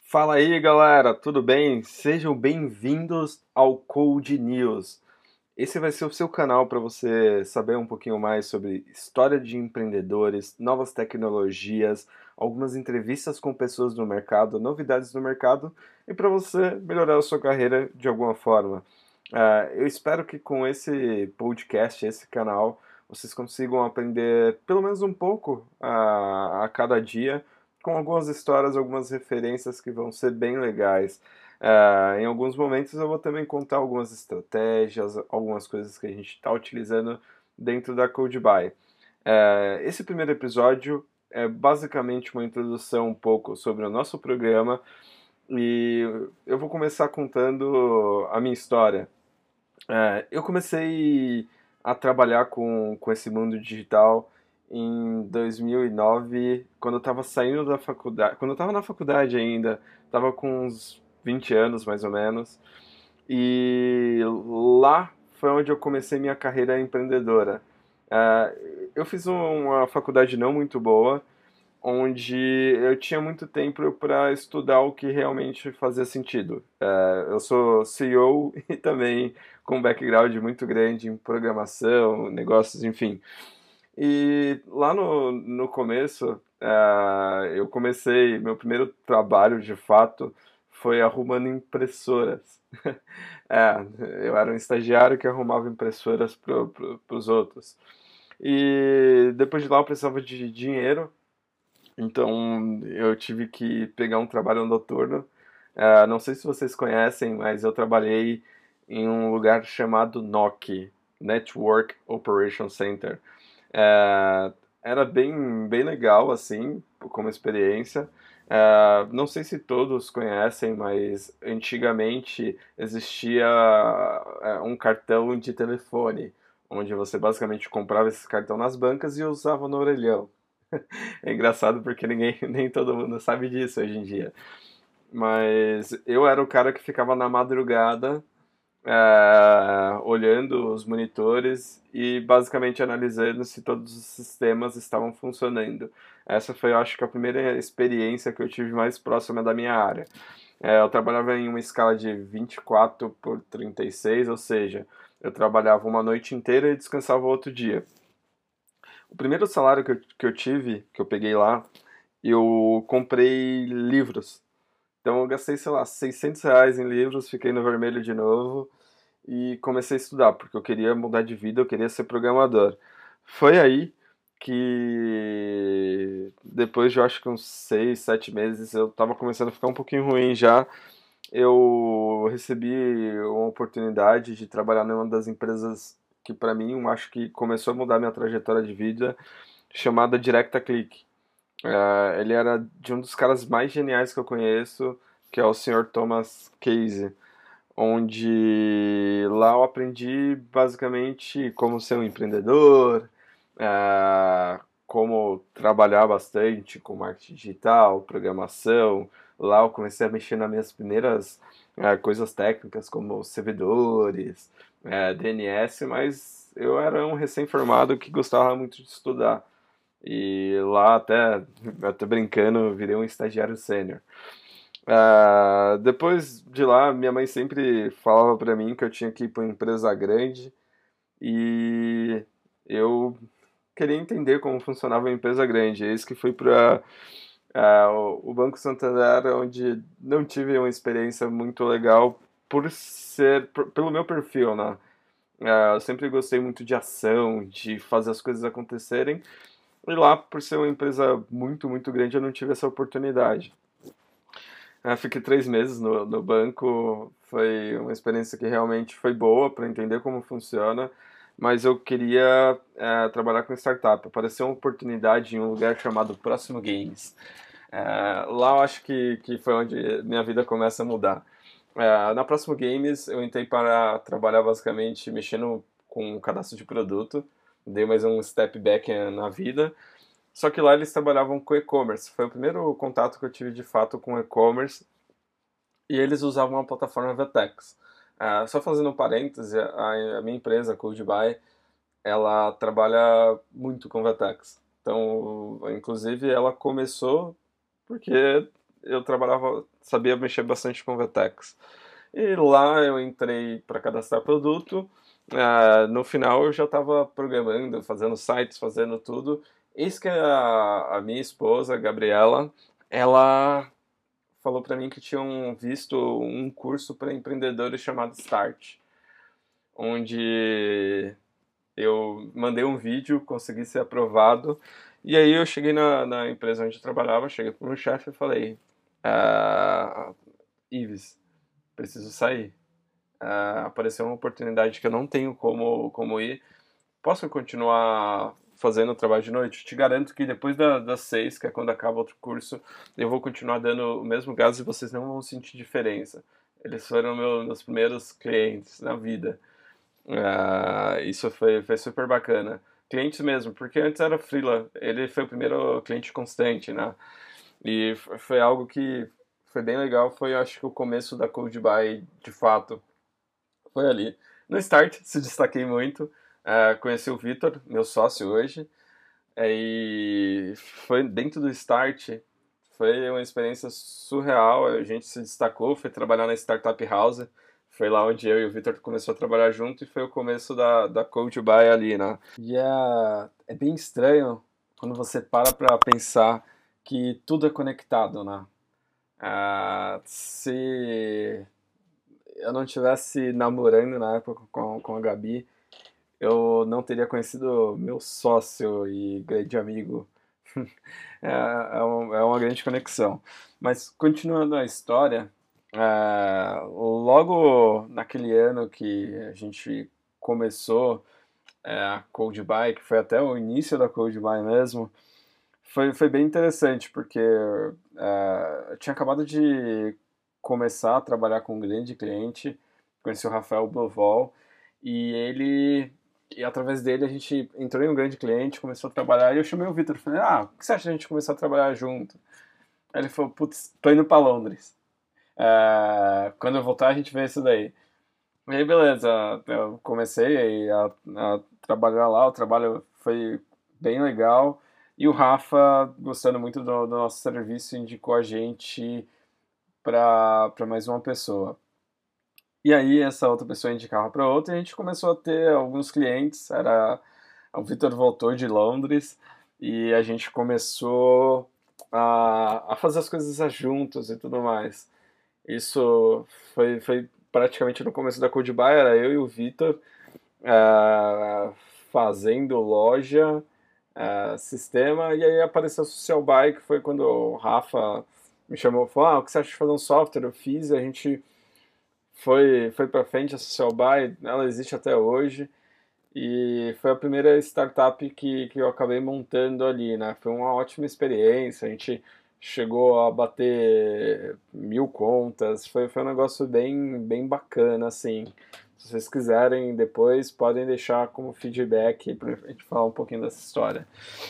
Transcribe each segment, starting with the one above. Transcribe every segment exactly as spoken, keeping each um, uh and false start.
Fala aí, galera, tudo bem? Sejam bem-vindos ao Code News. Esse vai ser o seu canal para você saber um pouquinho mais sobre história de empreendedores, novas tecnologias, algumas entrevistas com pessoas do mercado, novidades do mercado e para você melhorar a sua carreira de alguma forma. Ah, eu espero que com esse podcast, esse canal, vocês consigam aprender pelo menos um pouco a, a cada dia, com algumas histórias, algumas referências que vão ser bem legais. Ah, em alguns momentos eu vou também contar algumas estratégias, algumas coisas que a gente está utilizando dentro da CodeBuy. Eh, esse primeiro episódio é basicamente uma introdução um pouco sobre o nosso programa e eu vou começar contando a minha história. É, eu comecei a trabalhar com, com esse mundo digital em dois mil e nove, quando eu estava saindo da faculdade, quando eu estava na faculdade ainda, estava com uns vinte anos mais ou menos, e lá foi onde eu comecei minha carreira empreendedora. É, eu fiz um- uma faculdade não muito boa, onde eu tinha muito tempo para estudar o que realmente fazia sentido. É, eu sou C E O e também com um background muito grande em programação, negócios, enfim. E lá no, no começo, é, eu comecei, meu primeiro trabalho de fato foi arrumando impressoras. É, eu era um estagiário que arrumava impressoras para pro, os outros. E depois de lá eu precisava de dinheiro, então eu tive que pegar um trabalho noturno. Ah, não sei se vocês conhecem, mas eu trabalhei em um lugar chamado N O C, Network Operation Center. Ah, era bem, bem legal, assim, como experiência. Ah, não sei se todos conhecem, mas antigamente existia ah, um cartão de telefone, onde você basicamente comprava esse cartão nas bancas e usava no orelhão. É engraçado porque ninguém, nem todo mundo sabe disso hoje em dia. Mas eu era o cara que ficava na madrugada, é, olhando os monitores e basicamente analisando se todos os sistemas estavam funcionando. Essa foi, eu acho que, a primeira experiência que eu tive mais próxima da minha área. É, eu trabalhava em uma escala de vinte e quatro por trinta e seis, ou seja, eu trabalhava uma noite inteira e descansava outro dia. O primeiro salário que eu, que eu tive, que eu peguei lá, eu comprei livros. Então eu gastei, sei lá, seiscentos reais em livros, fiquei no vermelho de novo e comecei a estudar, porque eu queria mudar de vida, eu queria ser programador. Foi aí que depois de eu acho que uns seis, sete meses, eu tava começando a ficar um pouquinho ruim já. Eu recebi uma oportunidade de trabalhar numa das empresas que para mim eu acho que começou a mudar minha trajetória de vida, chamada DirectaClick. É, ele era de um dos caras mais geniais que eu conheço, que é o senhor Thomas Casey, onde lá eu aprendi basicamente como ser um empreendedor, é, como trabalhar bastante com marketing digital, programação. Lá eu comecei a mexer nas minhas primeiras é, coisas técnicas, como servidores, é, D N S, mas eu era um recém-formado que gostava muito de estudar. E lá até, até brincando, virei um estagiário sênior. Ah, depois de lá, minha mãe sempre falava pra mim que eu tinha que ir pra uma empresa grande e eu queria entender como funcionava uma empresa grande. Eis que fui para o Banco Santander, onde não tive uma experiência muito legal por ser, por- pelo meu perfil, né? Ah, eu sempre gostei muito de ação, de fazer as coisas acontecerem. E lá, por ser uma empresa muito, muito grande, eu não tive essa oportunidade. Eu fiquei três meses no, no banco, foi uma experiência que realmente foi boa para entender como funciona, mas eu queria é, trabalhar com startup. Apareceu uma oportunidade em um lugar chamado Próximo Games. É, lá eu acho que, que foi onde minha vida começa a mudar. É, na Próximo Games eu entrei para trabalhar basicamente mexendo com o cadastro de produto, dei mais um step back eh, na vida. Só que lá eles trabalhavam com e-commerce. Foi o primeiro contato que eu tive de fato com e-commerce e eles usavam a plataforma Vetex. Ah, só fazendo um parêntese, a, a minha empresa, a CodeBuy, ela trabalha muito com Vetex. Então, inclusive, ela começou porque eu trabalhava sabia mexer bastante com Vtex. E lá eu entrei para cadastrar produto. Ah, no final eu já estava programando, fazendo sites, fazendo tudo. Eis que a, a minha esposa, a Gabriela, ela falou para mim que tinham visto um curso para empreendedores chamado Start, onde eu mandei um vídeo, consegui ser aprovado, e aí eu cheguei na, na empresa onde eu trabalhava, cheguei para o meu chefe e falei, ah, Ives, preciso sair. Ah, apareceu uma oportunidade que eu não tenho como, como ir. Posso continuar fazendo o trabalho de noite? Te garanto que depois da, das seis, que é quando acaba outro curso, eu vou continuar dando o mesmo gás e vocês não vão sentir diferença. Eles foram meu, meus primeiros clientes na vida. Ah, isso foi, foi super bacana. Clientes mesmo, porque antes era freela. Ele foi o primeiro cliente constante, né? E f- foi algo que foi bem legal. Foi, acho que, o começo da CodeBuy, de fato. Foi ali. No Start, se destaquei muito. Ah, conheci o Vitor, meu sócio hoje. Aí foi dentro do Start, foi uma experiência surreal. A gente se destacou, foi trabalhar na Startup House. Foi lá onde eu e o Victor começou a trabalhar junto e foi o começo da, da Code Buy ali, né? E é, é bem estranho quando você para pra pensar que tudo é conectado, né? Ah, se eu não tivesse namorando na época com, com a Gabi, eu não teria conhecido meu sócio e grande amigo. É, é, um- é uma grande conexão. Mas continuando a história, é, logo naquele ano que a gente começou é, a Code Buy, que foi até o início da Code Buy mesmo, foi, foi bem interessante, porque é, eu tinha acabado de começar a trabalhar com um grande cliente, conheci o Rafael Bovol, e ele, e através dele a gente entrou em um grande cliente, começou a trabalhar, e eu chamei o Vitor, falei, ah, o que você acha de a gente começar a trabalhar junto? Aí ele falou, putz, tô indo pra Londres. É, quando eu voltar a gente vê isso daí. E aí, beleza, eu comecei aí a, a trabalhar lá, o trabalho foi bem legal. E o Rafa, gostando muito do, do nosso serviço, indicou a gente para mais uma pessoa. E aí, essa outra pessoa indicava para outra e a gente começou a ter alguns clientes. Era, o Vitor voltou de Londres e a gente começou a, a fazer as coisas juntos e tudo mais. Isso foi, foi praticamente no começo da CodeBuy, era eu e o Vitor ah, fazendo loja, ah, sistema, e aí apareceu a Social Buy, que foi quando o Rafa me chamou e falou, ah, o que você acha de fazer um software? Eu fiz, e a gente foi, foi para frente. A Social Buy, ela existe até hoje, e foi a primeira startup que, que eu acabei montando ali, né? Foi uma ótima experiência, a gente chegou a bater mil contas, foi, foi um negócio bem, bem bacana, assim. Se vocês quiserem, depois podem deixar como feedback pra gente falar um pouquinho dessa história.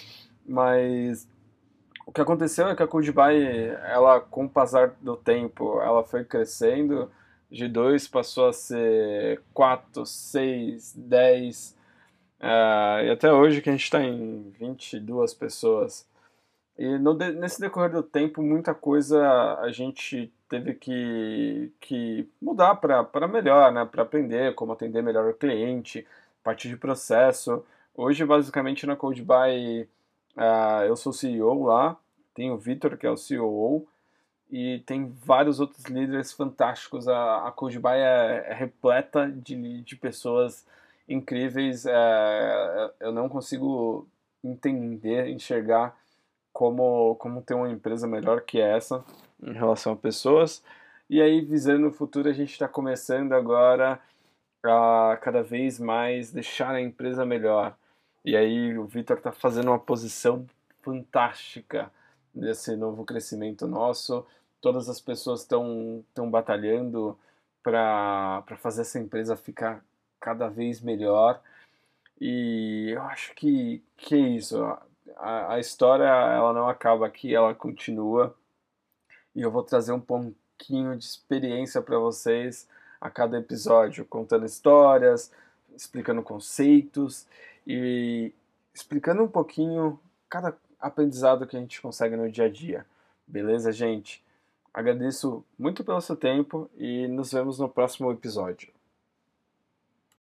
Mas o que aconteceu é que a CodeBuy, ela, com o passar do tempo, ela foi crescendo, de dois passou a ser quatro, seis, dez, ah, e até hoje que a gente está em vinte e duas pessoas. E no de- nesse decorrer do tempo, muita coisa a gente teve que, que mudar para melhor, né? Para aprender como atender melhor o cliente, parte de processo. Hoje, basicamente, na CodeBuy, ah, eu sou C E O lá, tem o Vitor, que é o C O O, e tem vários outros líderes fantásticos. A, a CodeBuy é, é repleta de, de pessoas incríveis. É, eu não consigo entender, enxergar como, como ter uma empresa melhor que essa em relação a pessoas. E aí, visando o futuro, a gente está começando agora a cada vez mais deixar a empresa melhor. E aí, o Vitor está fazendo uma posição fantástica desse novo crescimento nosso. Todas as pessoas estão estão batalhando para para fazer essa empresa ficar cada vez melhor. E eu acho que, que é isso. A, a história, ela não acaba aqui, ela continua. E eu vou trazer um pouquinho de experiência para vocês a cada episódio, contando histórias, explicando conceitos e explicando um pouquinho cada aprendizado que a gente consegue no dia a dia. Beleza, gente? Agradeço muito pelo seu tempo e nos vemos no próximo episódio.